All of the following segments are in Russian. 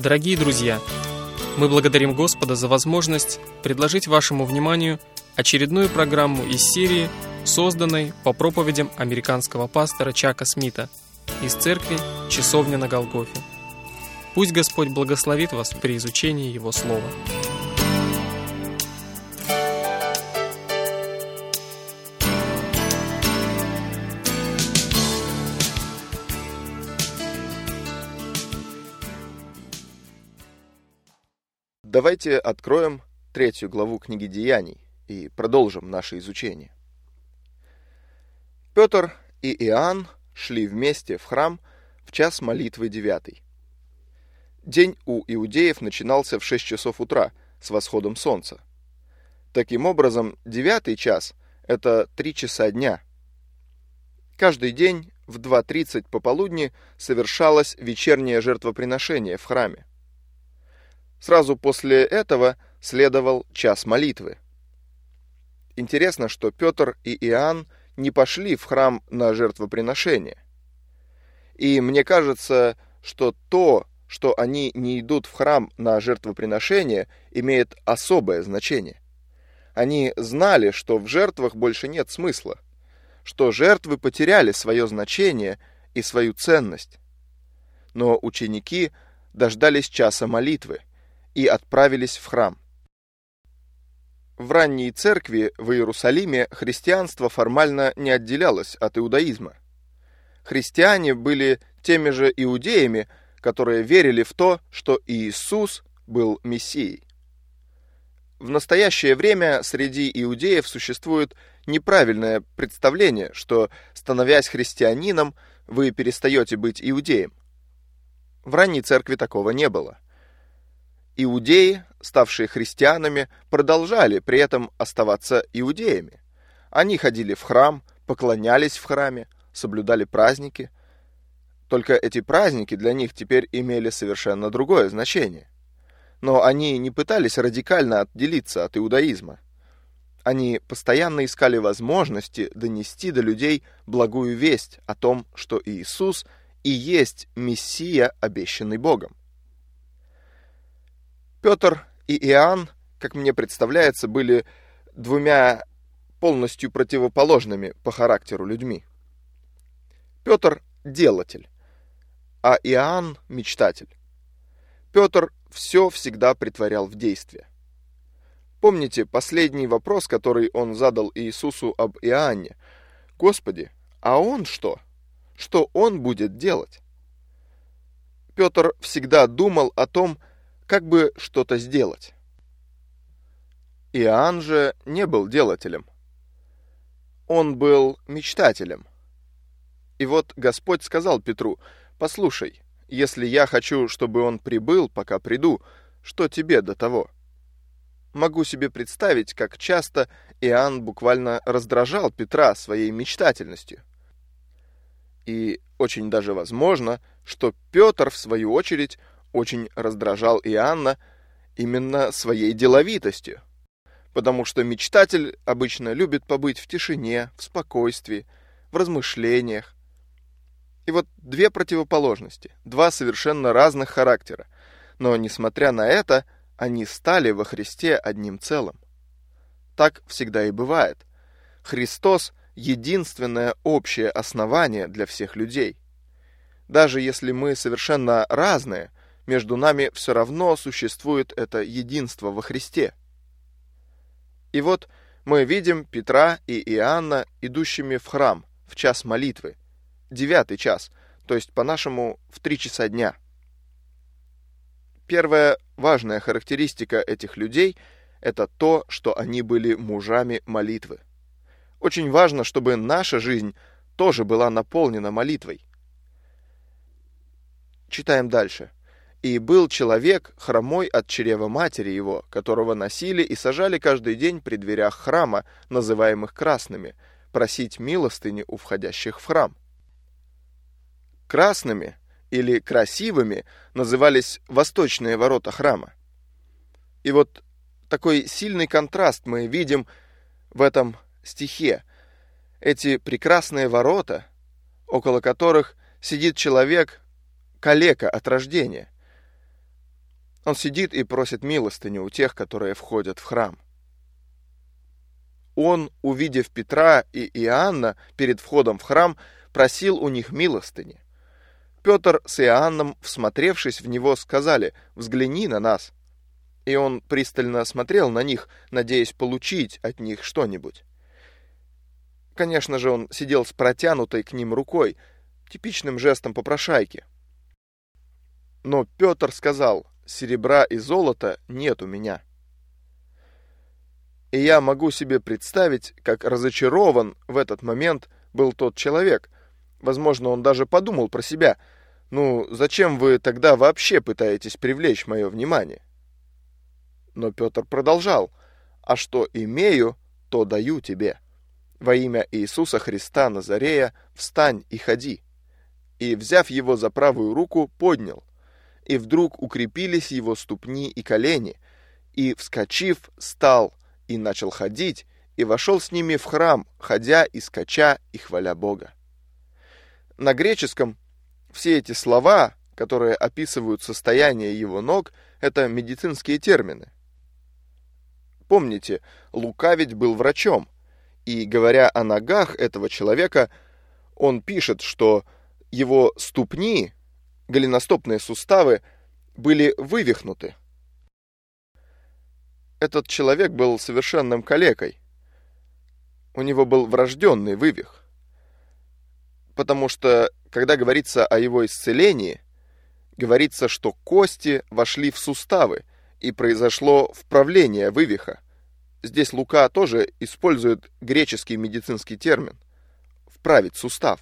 Дорогие друзья, мы благодарим Господа за возможность предложить вашему вниманию очередную программу из серии, созданной по проповедям американского пастора Чака Смита из церкви «Часовня на Голгофе». Пусть Господь благословит вас при изучении Его Слова. Давайте откроем 3 главу книги Деяний и продолжим наше изучение. Петр и Иоанн шли вместе в храм в час молитвы 9. День у иудеев начинался в 6 часов утра с восходом солнца. Таким образом, 9 час – это 3 часа дня. Каждый день в 2:30 пополудни совершалось вечернее жертвоприношение в храме. Сразу после этого следовал час молитвы. Интересно, что Петр и Иоанн не пошли в храм на жертвоприношение. И мне кажется, что то, что они не идут в храм на жертвоприношение, имеет особое значение. Они знали, что в жертвах больше нет смысла, что жертвы потеряли свое значение и свою ценность. Но ученики дождались часа молитвы и отправились в храм. В ранней церкви в Иерусалиме христианство формально не отделялось от иудаизма. Христиане были теми же иудеями, которые верили в то, что Иисус был Мессией. В настоящее время среди иудеев существует неправильное представление, что, становясь христианином, вы перестаете быть иудеем. В ранней церкви такого не было. Иудеи, ставшие христианами, продолжали при этом оставаться иудеями. Они ходили в храм, поклонялись в храме, соблюдали праздники. Только эти праздники для них теперь имели совершенно другое значение. Но они не пытались радикально отделиться от иудаизма. Они постоянно искали возможности донести до людей благую весть о том, что Иисус и есть Мессия, обещанный Богом. Петр и Иоанн, как мне представляется, были двумя полностью противоположными по характеру людьми. Петр – делатель, а Иоанн – мечтатель. Петр все всегда претворял в действие. Помните последний вопрос, который он задал Иисусу об Иоанне? «Господи, а он что? Что он будет делать?» Петр всегда думал о том, как бы что-то сделать. Иоанн же не был делателем. Он был мечтателем. И вот Господь сказал Петру: «Послушай, если я хочу, чтобы он прибыл, пока приду, что тебе до того?» Могу себе представить, как часто Иоанн буквально раздражал Петра своей мечтательностью. И очень даже возможно, что Петр, в свою очередь, очень раздражал Иоанна именно своей деловитостью, потому что мечтатель обычно любит побыть в тишине, в спокойствии, в размышлениях. И вот две противоположности, два совершенно разных характера, но, несмотря на это, они стали во Христе одним целым. Так всегда и бывает. Христос – единственное общее основание для всех людей. Даже если мы совершенно разные, между нами все равно существует это единство во Христе. И вот мы видим Петра и Иоанна, идущими в храм в час молитвы, 9 час, то есть по-нашему в 3 часа дня. Первая важная характеристика этих людей – это то, что они были мужами молитвы. Очень важно, чтобы наша жизнь тоже была наполнена молитвой. Читаем дальше. «И был человек, хромой от чрева матери его, которого носили и сажали каждый день при дверях храма, называемых красными, просить милостыни у входящих в храм». Красными или красивыми назывались восточные ворота храма. И вот такой сильный контраст мы видим в этом стихе. Эти прекрасные ворота, около которых сидит человек, калека от рождения. Он сидит и просит милостыню у тех, которые входят в храм. Он, увидев Петра и Иоанна перед входом в храм, просил у них милостыни. Петр с Иоанном, всмотревшись в него, сказали: «Взгляни на нас». И он пристально смотрел на них, надеясь получить от них что-нибудь. Конечно же, он сидел с протянутой к ним рукой, типичным жестом попрошайки. Но Петр сказал: «Серебра и золота нет у меня». И я могу себе представить, как разочарован в этот момент был тот человек. Возможно, он даже подумал про себя: «Ну, зачем вы тогда вообще пытаетесь привлечь мое внимание?» Но Петр продолжал: «А что имею, то даю тебе. Во имя Иисуса Христа Назарея встань и ходи». И, взяв его за правую руку, поднял. И вдруг укрепились его ступни и колени, и, вскочив, стал, и начал ходить, и вошел с ними в храм, ходя и скача, и хваля Бога. На греческом все эти слова, которые описывают состояние его ног, это медицинские термины. Помните, Лука ведь был врачом, и, говоря о ногах этого человека, он пишет, что его ступни, голеностопные суставы, были вывихнуты. Этот человек был совершенным калекой. У него был врожденный вывих. Потому что, когда говорится о его исцелении, говорится, что кости вошли в суставы, и произошло вправление вывиха. Здесь Лука тоже использует греческий медицинский термин «вправить сустав».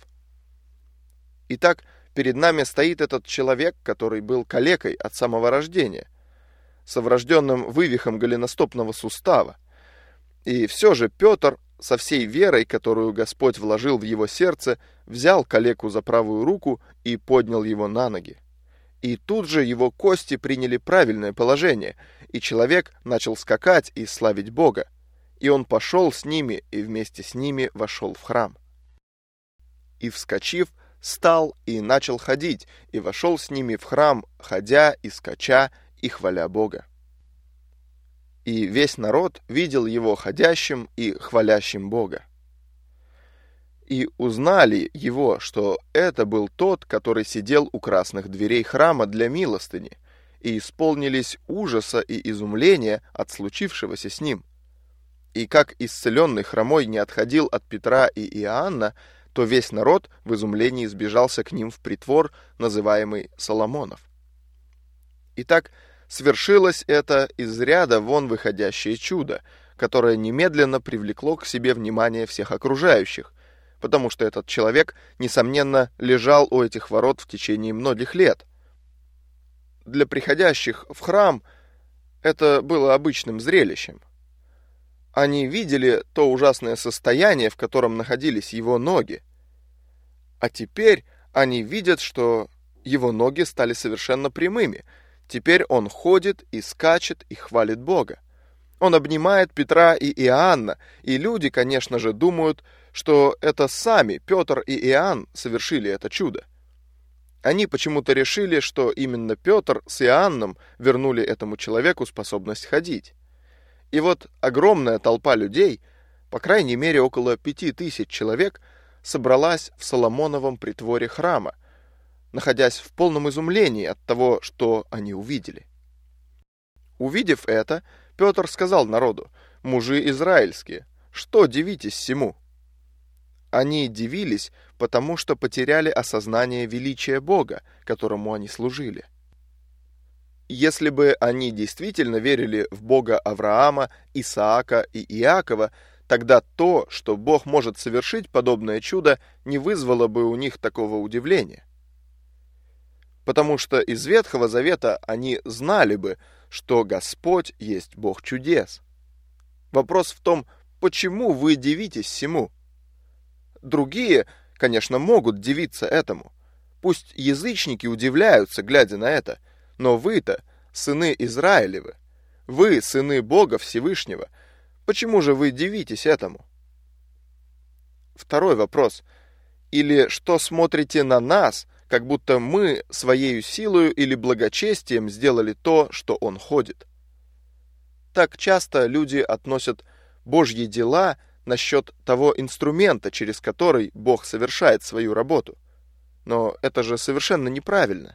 Итак, перед нами стоит этот человек, который был калекой от самого рождения, со врожденным вывихом голеностопного сустава. И все же Петр, со всей верой, которую Господь вложил в его сердце, взял калеку за правую руку и поднял его на ноги. И тут же его кости приняли правильное положение, и человек начал скакать и славить Бога. И он пошел с ними, и вместе с ними вошел в храм. И, вскочив, стал и начал ходить, и вошел с ними в храм, ходя и скача, и хваля Бога. И весь народ видел его ходящим и хвалящим Бога. И узнали его, что это был тот, который сидел у красных дверей храма для милостыни, и исполнились ужаса и изумления от случившегося с ним. И как исцеленный хромой не отходил от Петра и Иоанна, то весь народ в изумлении сбежался к ним в притвор, называемый Соломонов. Итак, свершилось это из ряда вон выходящее чудо, которое немедленно привлекло к себе внимание всех окружающих, потому что этот человек, несомненно, лежал у этих ворот в течение многих лет. Для приходящих в храм это было обычным зрелищем. Они видели то ужасное состояние, в котором находились его ноги. А теперь они видят, что его ноги стали совершенно прямыми. Теперь он ходит и скачет и хвалит Бога. Он обнимает Петра и Иоанна, и люди, конечно же, думают, что это сами Петр и Иоанн совершили это чудо. Они почему-то решили, что именно Петр с Иоанном вернули этому человеку способность ходить. И вот огромная толпа людей, по крайней мере около 5000 человек, собралась в Соломоновом притворе храма, находясь в полном изумлении от того, что они увидели. Увидев это, Петр сказал народу: «Мужи израильские, что дивитесь сему?» Они дивились, потому что потеряли осознание величия Бога, которому они служили. Если бы они действительно верили в Бога Авраама, Исаака и Иакова, тогда то, что Бог может совершить подобное чудо, не вызвало бы у них такого удивления. Потому что из Ветхого Завета они знали бы, что Господь есть Бог чудес. Вопрос в том, почему вы дивитесь сему? Другие, конечно, могут дивиться этому. Пусть язычники удивляются, глядя на это, но вы-то сыны Израилевы, вы сыны Бога Всевышнего. Почему же вы дивитесь этому? Второй вопрос. Или что смотрите на нас, как будто мы своею силою или благочестием сделали то, что Он ходит. Так часто люди относят Божьи дела насчет того инструмента, через который Бог совершает свою работу. Но это же совершенно неправильно.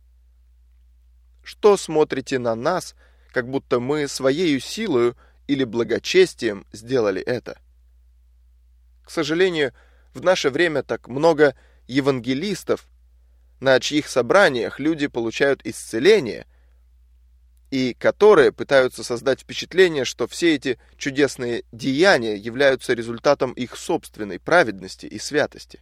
Что смотрите на нас, как будто мы своею силою или благочестием сделали это? К сожалению, в наше время так много евангелистов, на чьих собраниях люди получают исцеление, и которые пытаются создать впечатление, что все эти чудесные деяния являются результатом их собственной праведности и святости.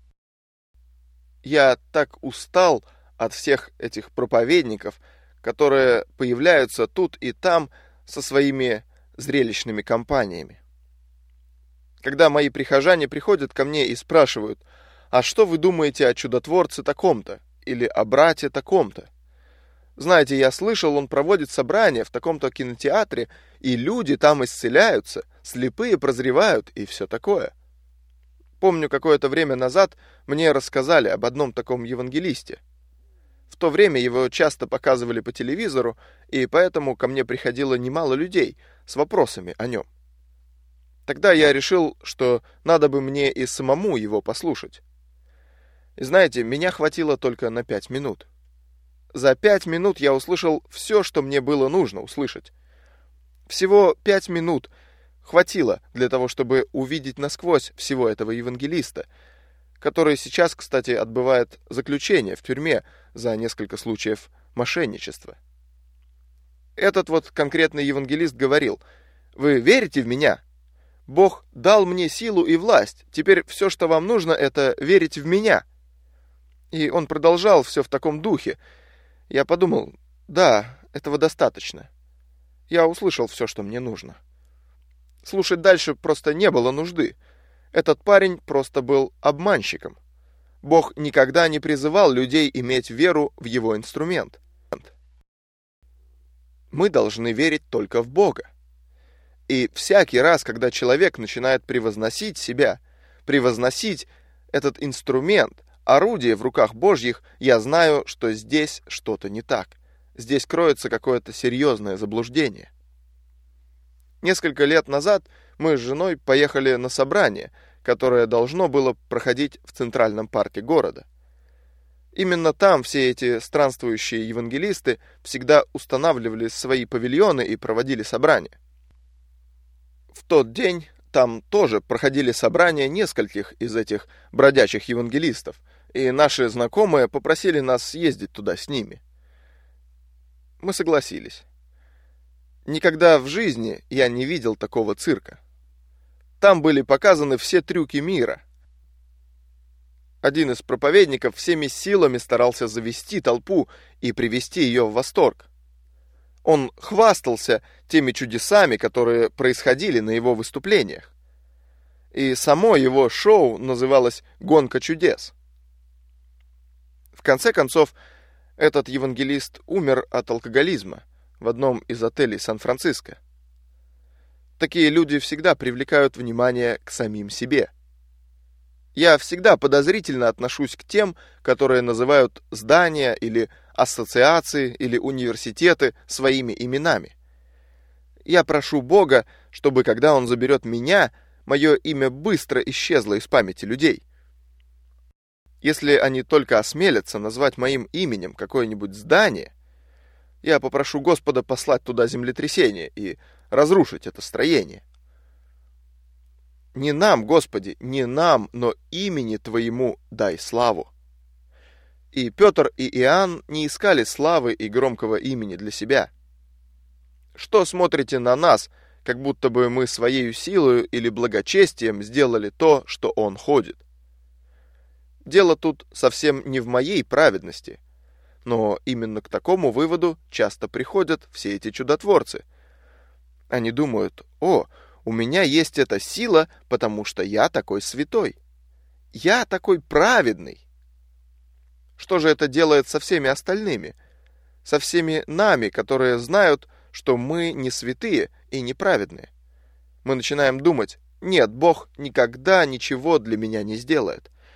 Я так устал от всех этих проповедников, которые появляются тут и там со своими зрелищными кампаниями. Когда мои прихожане приходят ко мне и спрашивают: «А что вы думаете о чудотворце таком-то?» или «о брате таком-то?» Знаете, я слышал, он проводит собрания в таком-то кинотеатре, и люди там исцеляются, слепые прозревают и все такое. Помню, какое-то время назад мне рассказали об одном таком евангелисте. В то время его часто показывали по телевизору, и поэтому ко мне приходило немало людей с вопросами о нем. Тогда я решил, что надо бы мне и самому его послушать. И знаете, меня хватило только на 5 минут. За 5 минут я услышал все, что мне было нужно услышать. Всего 5 минут хватило для того, чтобы увидеть насквозь всего этого евангелиста, который сейчас, кстати, отбывает заключение в тюрьме за несколько случаев мошенничества. Этот вот конкретный евангелист говорил: «Вы верите в меня? Бог дал мне силу и власть. Теперь все, что вам нужно, это верить в меня». И он продолжал все в таком духе. Я подумал: да, этого достаточно. Я услышал все, что мне нужно. Слушать дальше просто не было нужды. Этот парень просто был обманщиком. Бог никогда не призывал людей иметь веру в его инструмент. Мы должны верить только в Бога. И всякий раз, когда человек начинает превозносить себя, превозносить этот инструмент, орудие в руках Божьих, я знаю, что здесь что-то не так. Здесь кроется какое-то серьезное заблуждение. Несколько лет назад мы с женой поехали на собрание, которое должно было проходить в Центральном парке города. Именно там все эти странствующие евангелисты всегда устанавливали свои павильоны и проводили собрания. В тот день там тоже проходили собрания нескольких из этих бродячих евангелистов, и наши знакомые попросили нас съездить туда с ними. Мы согласились. Никогда в жизни я не видел такого цирка. Там были показаны все трюки мира. Один из проповедников всеми силами старался завести толпу и привести ее в восторг. Он хвастался теми чудесами, которые происходили на его выступлениях. И само его шоу называлось «Гонка чудес». В конце концов, этот евангелист умер от алкоголизма в одном из отелей Сан-Франциско. Такие люди всегда привлекают внимание к самим себе. Я всегда подозрительно отношусь к тем, которые называют здания или ассоциации или университеты своими именами. Я прошу Бога, чтобы, когда Он заберет меня, мое имя быстро исчезло из памяти людей. Если они только осмелятся назвать моим именем какое-нибудь здание, я попрошу Господа послать туда землетрясение и разрушить это строение. Не нам, Господи, не нам, но имени Твоему дай славу. И Петр и Иоанн не искали славы и громкого имени для себя. Что смотрите на нас, как будто бы мы своею силою или благочестием сделали то, что Он ходит? Дело тут совсем не в моей праведности, но именно к такому выводу часто приходят все эти чудотворцы. Они думают: «О, у меня есть эта сила, потому что я такой святой. Я такой праведный». Что же это делает со всеми остальными? Со всеми нами, которые знают, что мы не святые и не праведные. Мы начинаем думать: «Нет, Бог никогда ничего для меня не сделает.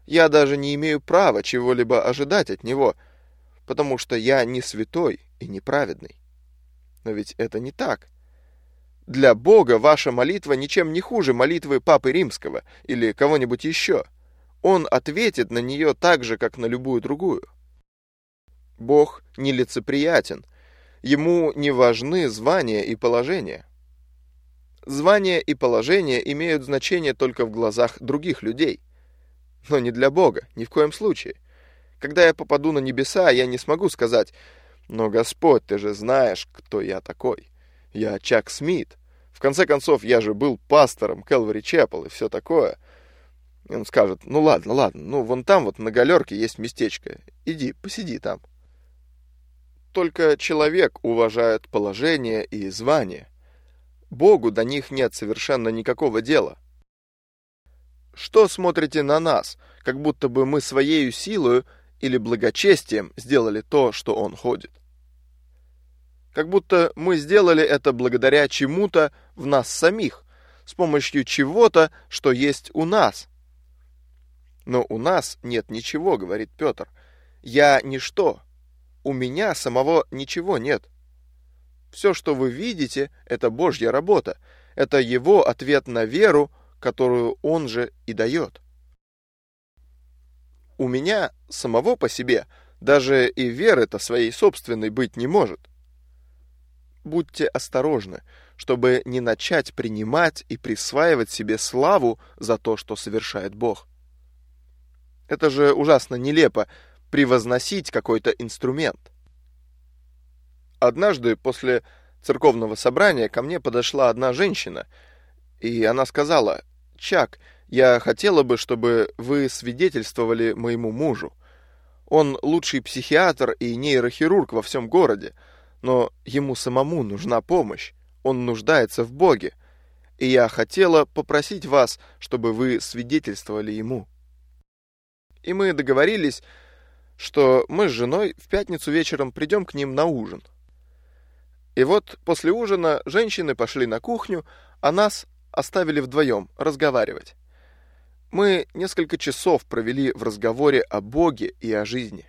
Я даже не имею права чего-либо ожидать от него, потому что я не святой и не праведный. Но ведь это не так. Для Бога ваша молитва ничем не хуже молитвы Папы Римского или кого-нибудь еще. Он ответит на нее так же, как на любую другую. Бог нелицеприятен. Ему не важны звания и положения. Звания и положение имеют значение только в глазах других людей. Но не для Бога, ни в коем случае. Когда я попаду на небеса, я не смогу сказать: «Но, Господь, ты же знаешь, кто я такой. Я Чак Смит. В конце концов, я же был пастором Кэлвари Чепел и все такое». И он скажет: «Ну ладно, ну вон там вот на галерке есть местечко. Иди, посиди там». Только человек уважает положение и звание. Богу до них нет совершенно никакого дела. Что смотрите на нас, как будто бы мы своею силою или благочестием сделали то, что он ходит? Как будто мы сделали это благодаря чему-то в нас самих, с помощью чего-то, что есть у нас. Но у нас нет ничего, говорит Петр. Я ничто. У меня самого ничего нет. Все, что вы видите, это Божья работа. Это Его ответ на веру, которую Он же и дает. У меня самого по себе даже и веры-то своей собственной быть не может. Будьте осторожны, чтобы не начать принимать и присваивать себе славу за то, что совершает Бог. Это же ужасно нелепо превозносить какой-то инструмент. Однажды после церковного собрания ко мне подошла одна женщина, и она сказала: «Чак, я хотела бы, чтобы вы свидетельствовали моему мужу. Он лучший психиатр и нейрохирург во всем городе, но ему самому нужна помощь, он нуждается в Боге, и я хотела попросить вас, чтобы вы свидетельствовали ему». И мы договорились, что мы с женой в пятницу вечером придем к ним на ужин. И вот после ужина женщины пошли на кухню, а нас оставили вдвоем разговаривать. Мы несколько часов провели в разговоре о Боге и о жизни.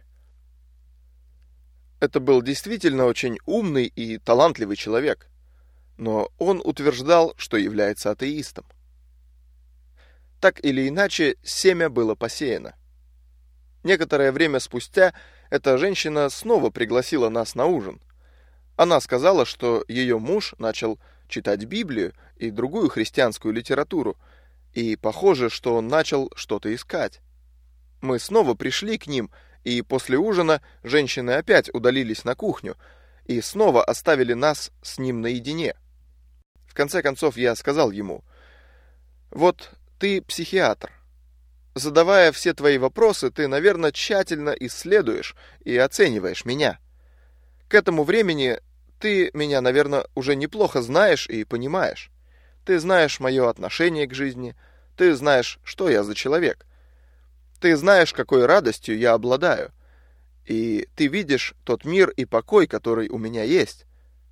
Это был действительно очень умный и талантливый человек, но он утверждал, что является атеистом. Так или иначе, семя было посеяно. Некоторое время спустя эта женщина снова пригласила нас на ужин. Она сказала, что ее муж начал читать Библию и другую христианскую литературу, и похоже, что он начал что-то искать. Мы снова пришли к ним, и после ужина женщины опять удалились на кухню и снова оставили нас с ним наедине. В конце концов я сказал ему: «Вот ты психиатр. Задавая все твои вопросы, ты, наверное, тщательно исследуешь и оцениваешь меня. К этому времени ты меня, наверное, уже неплохо знаешь и понимаешь. Ты знаешь мое отношение к жизни, ты знаешь, что я за человек. Ты знаешь, какой радостью я обладаю, и ты видишь тот мир и покой, который у меня есть.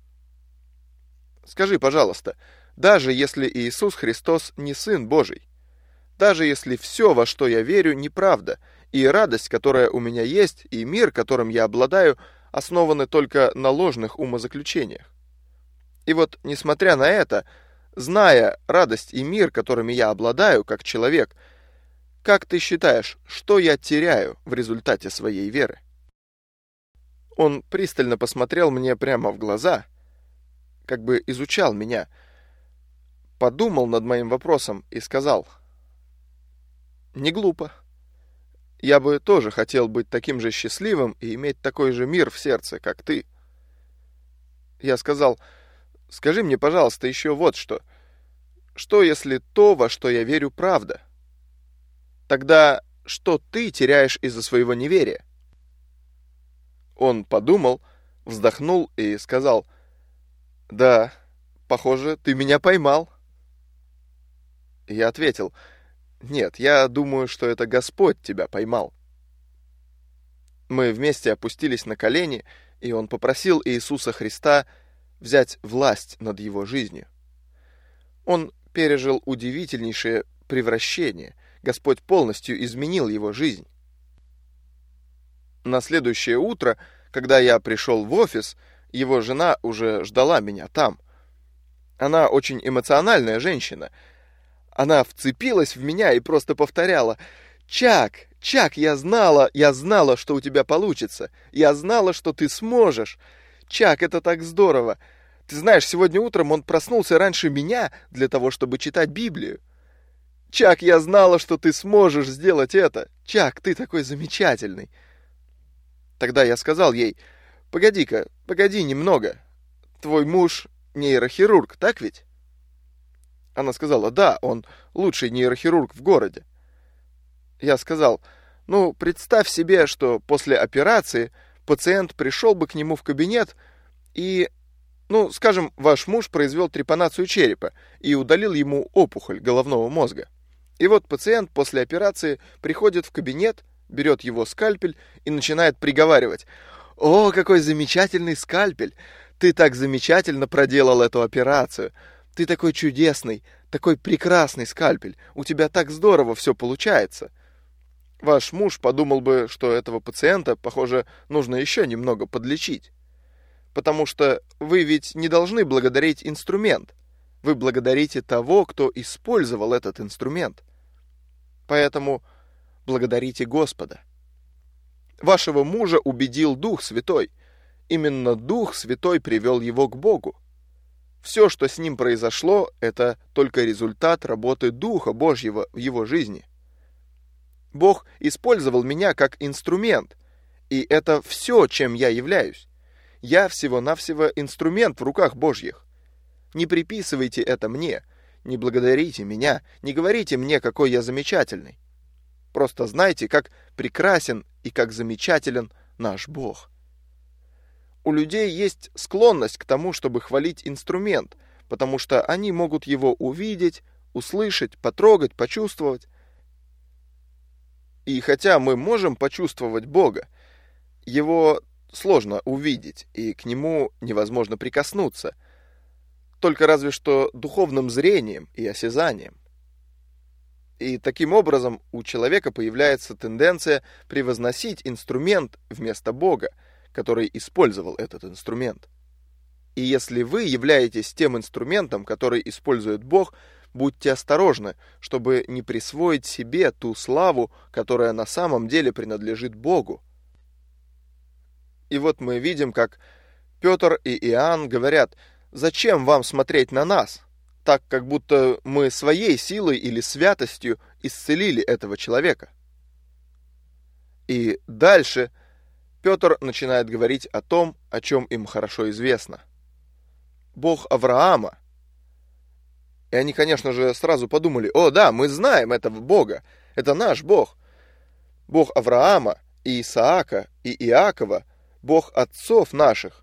Скажи, пожалуйста, даже если Иисус Христос не Сын Божий, даже если все, во что я верю, неправда, и радость, которая у меня есть, и мир, которым я обладаю, основаны только на ложных умозаключениях. И вот, несмотря на это, зная радость и мир, которыми я обладаю как человек, как ты считаешь, что я теряю в результате своей веры?» Он пристально посмотрел мне прямо в глаза, как бы изучал меня, подумал над моим вопросом и сказал: «Не глупо. Я бы тоже хотел быть таким же счастливым и иметь такой же мир в сердце, как ты». Я сказал: «Скажи мне, пожалуйста, еще вот что. Что, если то, во что я верю, правда? Тогда что ты теряешь из-за своего неверия?» Он подумал, вздохнул и сказал: «Да, похоже, ты меня поймал». Я ответил: «Нет, я думаю, что это Господь тебя поймал». Мы вместе опустились на колени, и он попросил Иисуса Христа взять власть над его жизнью. Он пережил удивительнейшее превращение, Господь полностью изменил его жизнь. На следующее утро, когда я пришел в офис, его жена уже ждала меня там. Она очень эмоциональная женщина. Она вцепилась в меня и просто повторяла: «Чак, я знала, что у тебя получится. Я знала, что ты сможешь. Чак, это так здорово. Ты знаешь, сегодня утром он проснулся раньше меня для того, чтобы читать Библию. Чак, я знала, что ты сможешь сделать это. Чак, ты такой замечательный». Тогда я сказал ей: погоди немного. Твой муж нейрохирург, так ведь? Она сказала: да, он лучший нейрохирург в городе. Я сказал: представь себе, что после операции пациент пришел бы к нему в кабинет и, скажем, ваш муж произвел трепанацию черепа и удалил ему опухоль головного мозга. И вот пациент после операции приходит в кабинет, берет его скальпель и начинает приговаривать: «О, какой замечательный скальпель! Ты так замечательно проделал эту операцию! Ты такой чудесный, такой прекрасный скальпель! У тебя так здорово все получается!» Ваш муж подумал бы, что этого пациента, похоже, нужно еще немного подлечить. Потому что вы ведь не должны благодарить инструмент. Вы благодарите того, кто использовал этот инструмент. Поэтому благодарите Господа. Вашего мужа убедил Дух Святой. Именно Дух Святой привел его к Богу. Все, что с ним произошло, это только результат работы Духа Божьего в его жизни. Бог использовал меня как инструмент, и это все, чем я являюсь. Я всего-навсего инструмент в руках Божьих. Не приписывайте это мне, не благодарите меня, не говорите мне, какой я замечательный. Просто знайте, как прекрасен и как замечателен наш Бог. У людей есть склонность к тому, чтобы хвалить инструмент, потому что они могут его увидеть, услышать, потрогать, почувствовать. И хотя мы можем почувствовать Бога, его сложно увидеть, и к нему невозможно прикоснуться, только разве что духовным зрением и осязанием. И таким образом у человека появляется тенденция превозносить инструмент вместо Бога, который использовал этот инструмент. И если вы являетесь тем инструментом, который использует Бог, будьте осторожны, чтобы не присвоить себе ту славу, которая на самом деле принадлежит Богу. И вот мы видим, как Петр и Иоанн говорят: «Зачем вам смотреть на нас? Так, как будто мы своей силой или святостью исцелили этого человека». И дальше Петр начинает говорить о том, о чем им хорошо известно. Бог Авраама. И они, конечно же, сразу подумали: «О, да, мы знаем этого Бога, это наш Бог». Бог Авраама, и Исаака, и Иакова, Бог отцов наших.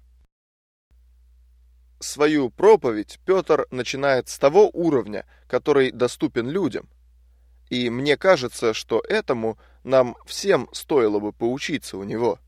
Свою проповедь Петр начинает с того уровня, который доступен людям. И мне кажется, что этому нам всем стоило бы поучиться у него.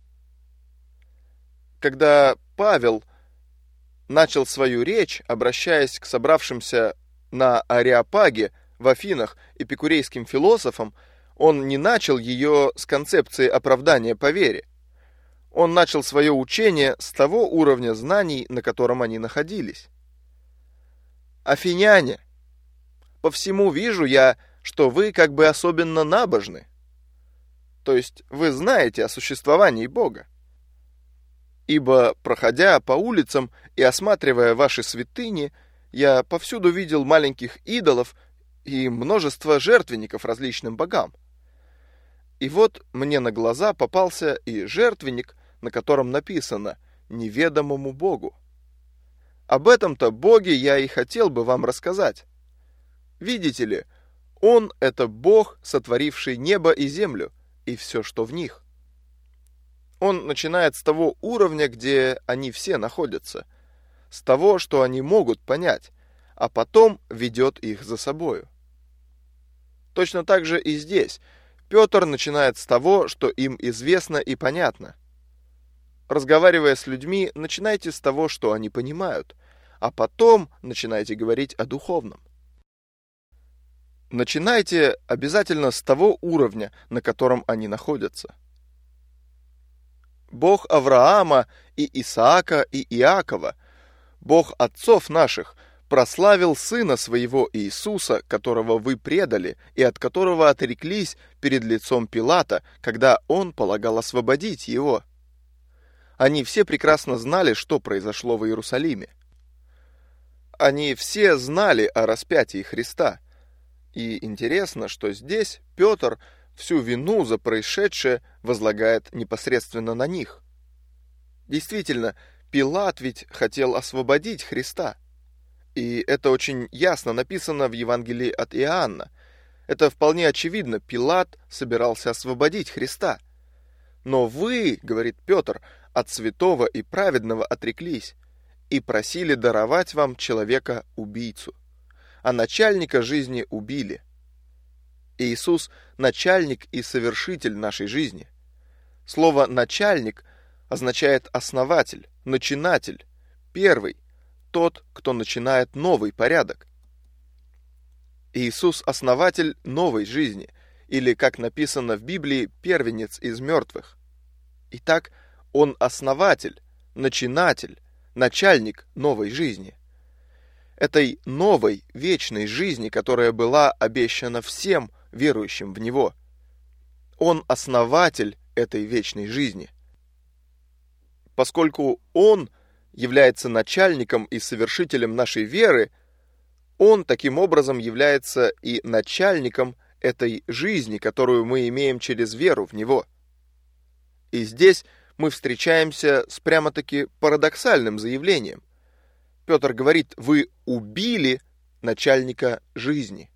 Когда Павел начал свою речь, обращаясь к собравшимся на Ареопаге в Афинах эпикурейским философам, он не начал ее с концепции оправдания по вере. Он начал свое учение с того уровня знаний, на котором они находились. «Афиняне, по всему вижу я, что вы как бы особенно набожны. То есть вы знаете о существовании Бога. Ибо, проходя по улицам и осматривая ваши святыни, я повсюду видел маленьких идолов и множество жертвенников различным богам. И вот мне на глаза попался и жертвенник, на котором написано «Неведомому Богу». Об этом-то Боге я и хотел бы вам рассказать. Видите ли, Он — это Бог, сотворивший небо и землю, и все, что в них. Он начинает с того уровня, где они все находятся, с того, что они могут понять, а потом ведет их за собою. Точно так же и здесь Петр начинает с того, что им известно и понятно. Разговаривая с людьми, начинайте с того, что они понимают, а потом начинайте говорить о духовном. начинайте обязательно с того уровня, на котором они находятся. Бог Авраама и Исаака и Иакова, Бог отцов наших, прославил Сына Своего Иисуса, которого вы предали и от которого отреклись перед лицом Пилата, когда он полагал освободить Его. Они все прекрасно знали, что произошло в Иерусалиме. Они все знали о распятии Христа. И интересно, что здесь Петр всю вину за происшедшее возлагает непосредственно на них. Действительно, Пилат ведь хотел освободить Христа. И это очень ясно написано в Евангелии от Иоанна. Это вполне очевидно, Пилат собирался освободить Христа. Но вы, говорит Петр, от святого и праведного отреклись и просили даровать вам человека-убийцу, а начальника жизни убили. Иисус – начальник и совершитель нашей жизни. Слово «начальник» означает основатель, начинатель, первый, тот, кто начинает новый порядок. Иисус – основатель новой жизни, или, как написано в Библии, первенец из мертвых. Итак, Он основатель, начинатель, начальник новой жизни. Этой новой, вечной жизни, которая была обещана всем верующим в Него. Он основатель этой вечной жизни. Поскольку Он является начальником и совершителем нашей веры, Он таким образом является и начальником этой жизни, которую мы имеем через веру в Него. И здесь мы встречаемся с прямо-таки парадоксальным заявлением. Петр говорит: вы убили начальника жизни.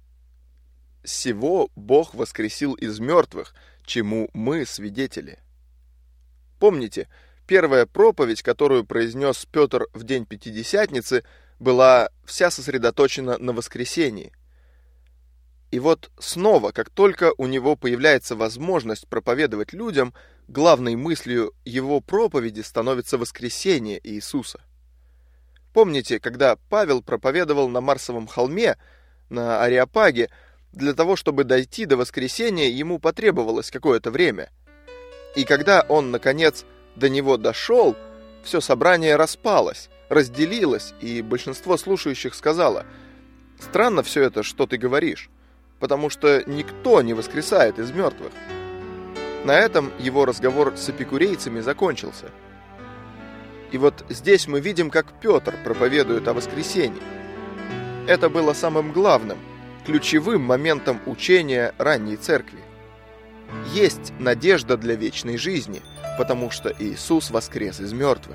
Сего Бог воскресил из мертвых, чему мы свидетели. Помните, первая проповедь, которую произнес Петр в день Пятидесятницы, была вся сосредоточена на воскресении. И вот снова, как только у него появляется возможность проповедовать людям, главной мыслью его проповеди становится воскресение Иисуса. Помните, когда Павел проповедовал на Марсовом холме, на Ареопаге, для того, чтобы дойти до воскресения, ему потребовалось какое-то время. И когда он, наконец, до него дошел, все собрание распалось, разделилось, и большинство слушающих сказало: «Странно все это, что ты говоришь, потому что никто не воскресает из мертвых». На этом его разговор с эпикурейцами закончился. И вот здесь мы видим, как Петр проповедует о воскресении. Это было самым главным, ключевым моментом учения ранней церкви. Есть надежда для вечной жизни, потому что Иисус воскрес из мертвых.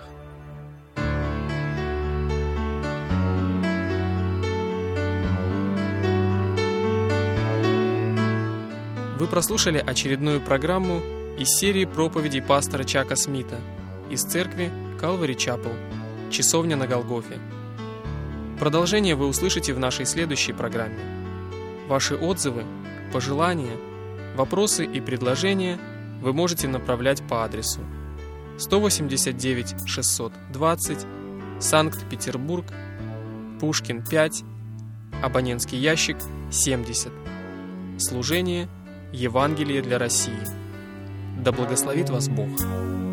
Вы прослушали очередную программу из серии проповедей пастора Чака Смита из церкви Calvary Chapel, Часовня на Голгофе. Продолжение вы услышите в нашей следующей программе. Ваши отзывы, пожелания, вопросы и предложения вы можете направлять по адресу 189 620, Санкт-Петербург, Пушкин 5, абонентский ящик 70. Служение Евангелие для России. Да благословит вас Бог!